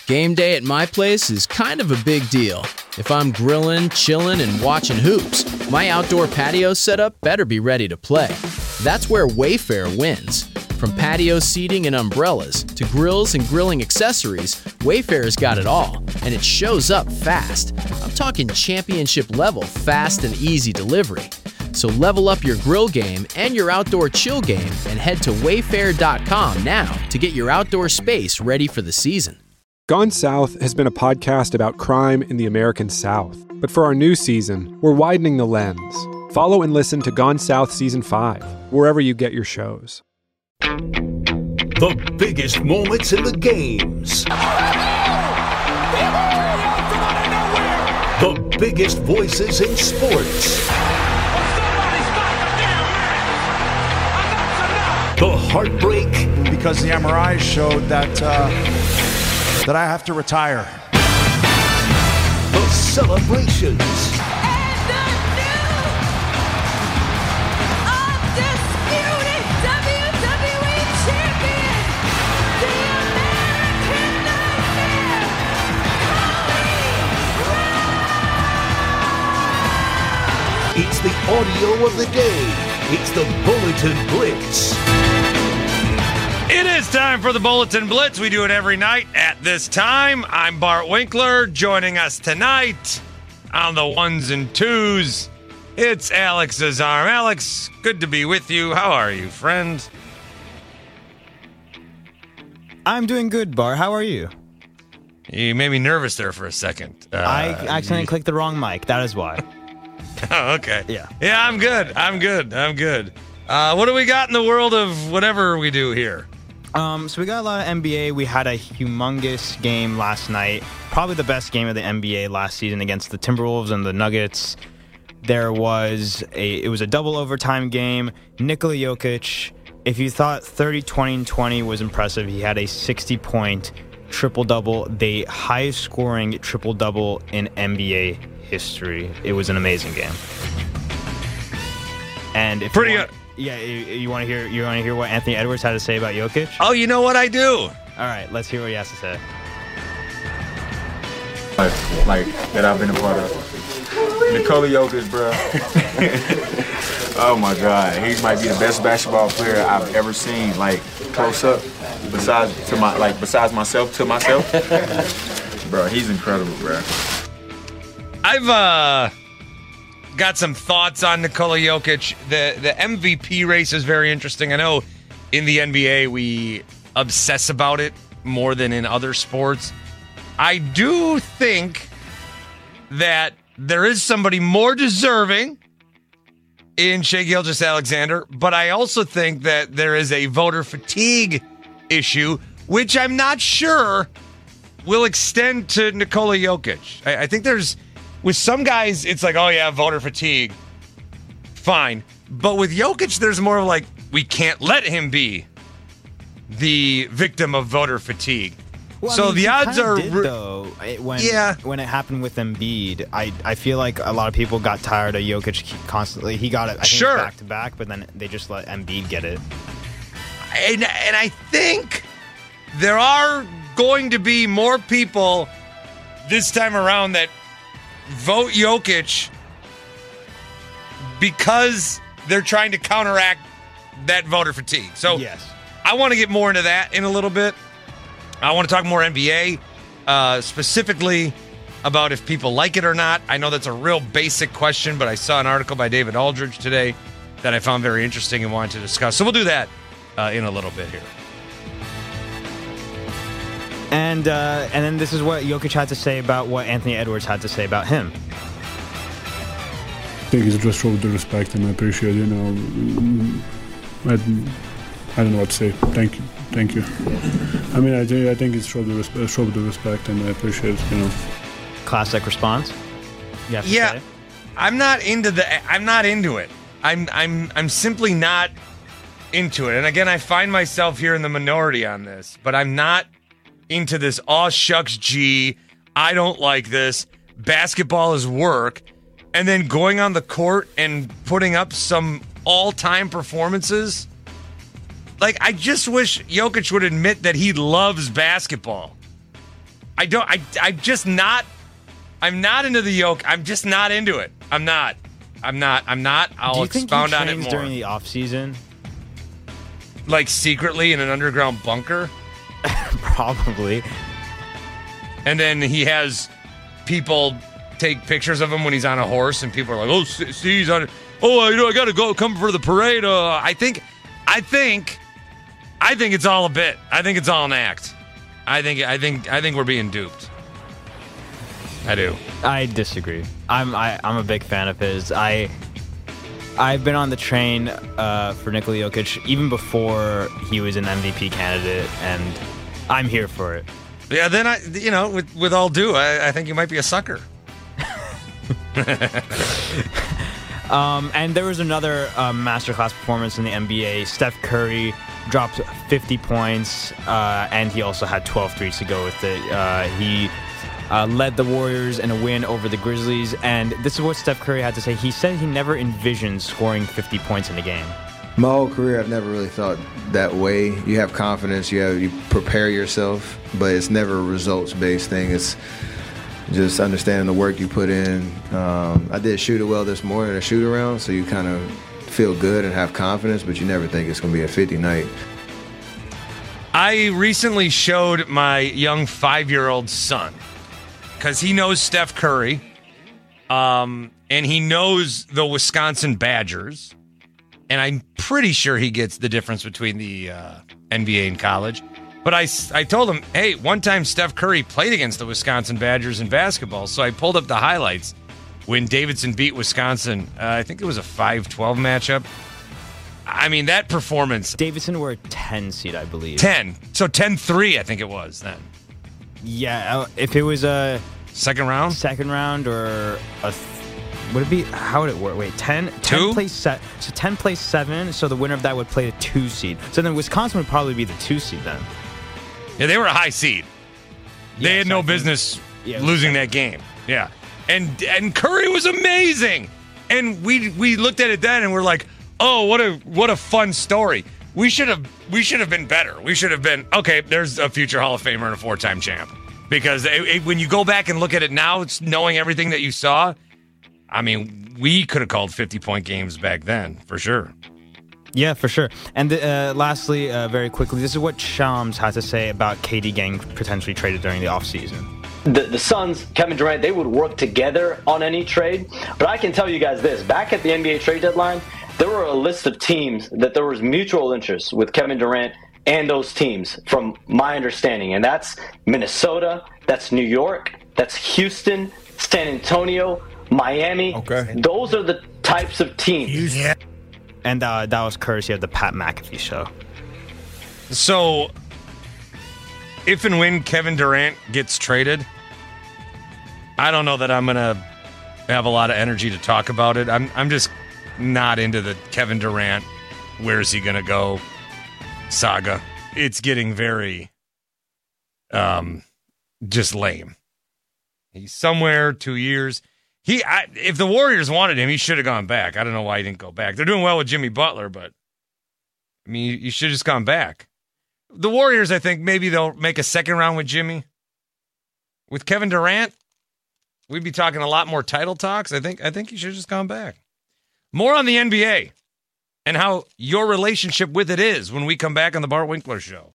Game day at my place is kind of a big deal. If I'm grilling, chilling, and watching hoops, my outdoor patio setup better be ready to play. That's where Wayfair wins. From patio seating and umbrellas to grills and grilling accessories, Wayfair's got it all, and it shows up fast. I'm talking championship level fast and easy delivery. So level up your grill game and your outdoor chill game and head to wayfair.com now to get your outdoor space ready for the season. Gone South has been a podcast about crime in the American South. But for our new season, we're widening the lens. Follow and listen to Gone South Season 5, wherever you get your shows. The biggest moments in the games. The biggest voices in sports. The heartbreak. Because the MRI showed that I have to retire. The celebrations. And the new undisputed WWE Champion, the American Nightmare, Cody Rhodes. It's the audio of the day. It's the Bulletin Blitz. It is time for the Bulletin Blitz. We do it every night at this time. I'm Bart Winkler. Joining us tonight on the ones and twos, it's Alex Azarm. Alex, good to be with you. How are you, friend? I'm doing good, Bart. How are you? You made me nervous there for a second. I accidentally clicked the wrong mic. That is why. Oh, okay. Yeah, I'm good. What do we got in the world of whatever we do here? So we got a lot of NBA. We had a humongous game last night. Probably the best game of the NBA last season against the Timberwolves and the Nuggets. It was a double overtime game. Nikola Jokic, if you thought 30, 20, and 20 was impressive, he had a 60-point triple-double, the highest scoring triple-double in NBA history. It was an amazing game. And if you want to hear what Anthony Edwards had to say about Jokic? Oh, you know what I do. All right, let's hear what he has to say. Like that I've been a part of. Nikola Jokic, bro. Oh my God, he might be the best basketball player I've ever seen. Like close up, besides myself to myself. Bro, he's incredible, bro. I've got some thoughts on Nikola Jokic. The MVP race is very interesting. I know in the NBA we obsess about it more than in other sports. I do think that there is somebody more deserving in Shai Gilgeous-Alexander, but I also think that there is a voter fatigue issue, which I'm not sure will extend to Nikola Jokic. I think with some guys, it's like, oh yeah, voter fatigue. Fine. But with Jokic, there's more like, we can't let him be the victim of voter fatigue. Well, so the odds are... When it happened with Embiid, I feel like a lot of people got tired of Jokic constantly. He got it, I think, back-to-back, but then they just let Embiid get it. And I think there are going to be more people this time around that vote Jokic because they're trying to counteract that voter fatigue. So yes. I want to get more into that in a little bit. I want to talk more NBA, specifically about if people like it or not. I know that's a real basic question, but I saw an article by David Aldridge today that I found very interesting and wanted to discuss. So we'll do that in a little bit here. And then this is what Jokic had to say about what Anthony Edwards had to say about him. I think it's just showed the respect, and I appreciate, I don't know what to say. Thank you. I mean, I think it's showed the respect, and I appreciate it, Classic response. Yeah, I'm not into it. I'm simply not into it. And again, I find myself here in the minority on this, but I'm not into this, aw shucks gee, I don't like this, basketball is work, and then going on the court and putting up some all-time performances. Like, I just wish Jokic would admit that he loves basketball. I'm just not. I'm not into the yoke. I'm just not into it. I'm not. I'll expound on it more. During the off season, like secretly in an underground bunker, probably. And then he has people take pictures of him when he's on a horse, and people are like, "Oh, see, he's on it. Oh, I got to come for the parade." I think it's all a bit. I think it's all an act. I think we're being duped. I do. I disagree. I'm a big fan of his. I've been on the train for Nikola Jokic even before he was an MVP candidate, and I'm here for it. Yeah, then with all due, I think you might be a sucker. And there was another masterclass performance in the NBA. Steph Curry dropped 50 points, and he also had 12 threes to go with it. He led the Warriors in a win over the Grizzlies, and this is what Steph Curry had to say. He said he never envisioned scoring 50 points in a game. My whole career, I've never really thought that way. You have confidence, you prepare yourself, but it's never a results-based thing. It's just understanding the work you put in. I did shoot it well this morning, a shoot-around, so you kind of feel good and have confidence, but you never think it's going to be a 50 night. I recently showed my young 5-year-old son, because he knows Steph Curry, and he knows the Wisconsin Badgers, and I'm pretty sure he gets the difference between the NBA and college. But I told him, hey, one time Steph Curry played against the Wisconsin Badgers in basketball, so I pulled up the highlights when Davidson beat Wisconsin. I think it was a 5-12 matchup. I mean, that performance. Davidson were a 10 seed, I believe. 10. So 10-3, I think it was then. Yeah, if it was a second round or would it be, how would it work? Wait, 10 plays 7, so the winner of that would play a 2 seed. So then Wisconsin would probably be the 2 seed then. Yeah, they were a high seed. They had no business losing that game. Yeah. And Curry was amazing. And we looked at it then and we're like, "Oh, what a fun story." We should have been better. We should have been, okay, there's a future Hall of Famer and a 4-time champ. Because when you go back and look at it now, it's knowing everything that you saw, I mean, we could have called 50-point games back then, for sure. Yeah, for sure. And lastly, very quickly, this is what Shams had to say about KD getting potentially traded during the offseason. The Suns, Kevin Durant, they would work together on any trade. But I can tell you guys this, back at the NBA trade deadline, there were a list of teams that there was mutual interest with Kevin Durant and those teams, from my understanding. And that's Minnesota, that's New York, that's Houston, San Antonio, Miami. Okay. Those are the types of teams. Yeah. And that was courtesy of the Pat McAfee show. So, if and when Kevin Durant gets traded, I don't know that I'm going to have a lot of energy to talk about it. I'm just not into the Kevin Durant, where's he going to go saga. It's getting very just lame. He's somewhere 2 years. If the Warriors wanted him, he should have gone back. I don't know why he didn't go back. They're doing well with Jimmy Butler, but I mean, you should have just gone back. The Warriors, I think, maybe they'll make a second round with Jimmy. With Kevin Durant, we'd be talking a lot more title talks. I think you should have just gone back. More on the NBA and how your relationship with it is when we come back on the Bart Winkler Show.